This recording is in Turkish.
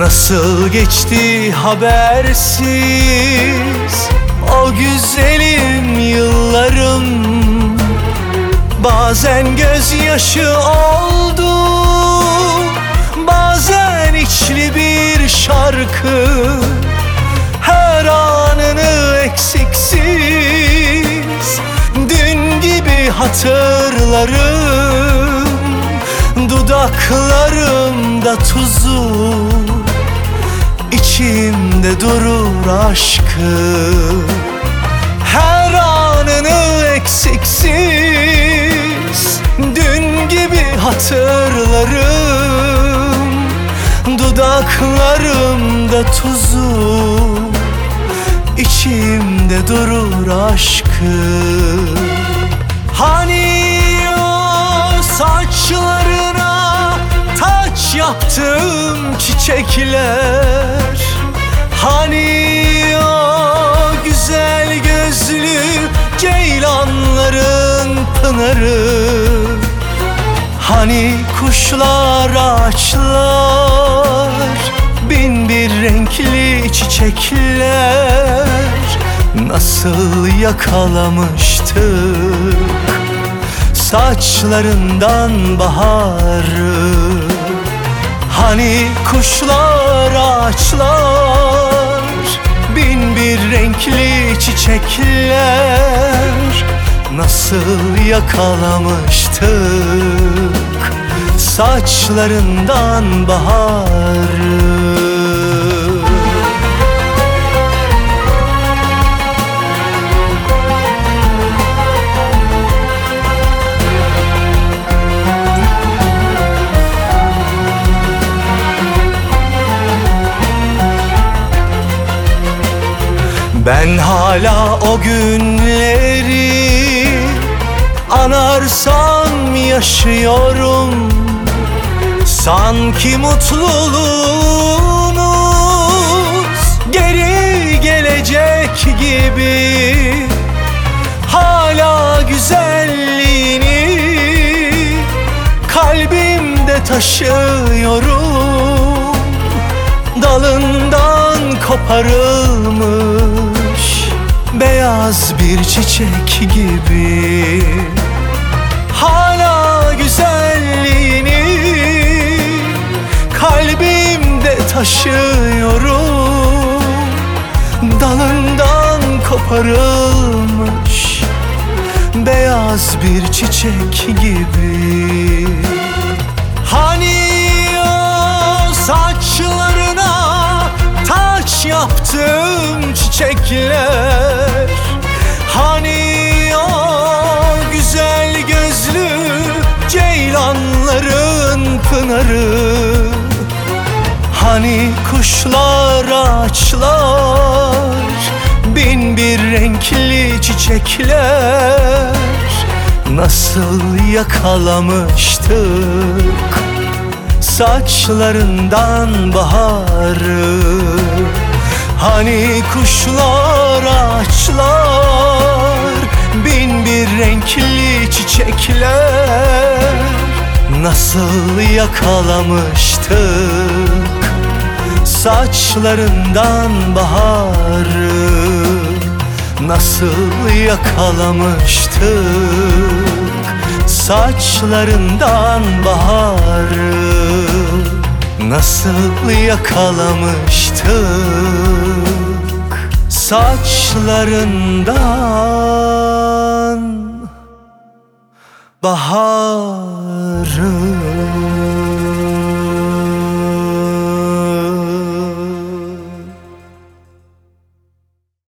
Nasıl geçti habersiz o güzelim yıllarım. Bazen gözyaşı oldu, bazen içli bir şarkı. Her anını eksiksiz dün gibi hatırlarım. Dudaklarımda tuzu, İçimde durur aşkı. Her anını eksiksiz dün gibi hatırlarım. Dudaklarımda tuzu, içimde durur aşkı. Hani o saçlarına taç yaptığım çiçekler, hani o güzel gözlü ceylanların pınarı, hani kuşlar, ağaçlar, bin bir renkli çiçekler. Nasıl yakalamıştık saçlarından baharı. Hani kuşlar, ağaçlar, bin bir renkli çiçekler. Nasıl yakalamıştık saçlarından baharı. Ben hala o günleri anarsam yaşıyorum. Sanki mutluluğumuz geri gelecek gibi. Hala güzelliğini kalbimde taşıyorum. Dalından koparılmış beyaz bir çiçek gibi. Hala güzelliğini kalbimde taşıyorum. Dalından koparılmış beyaz bir çiçek gibi. Hani o saçlarına taç yaptığım çiçekler, hani o güzel gözlü ceylanların pınarı, hani kuşlar, ağaçlar, bin bir renkli çiçekler. Nasıl yakalamıştık saçlarından baharı. Hani kuşlar, ağaçlar, bin bir renkli çiçekler. Nasıl yakalamıştık saçlarından baharı. Nasıl yakalamıştık saçlarından baharı. Nasıl yakalamıştık saçlarından baharı.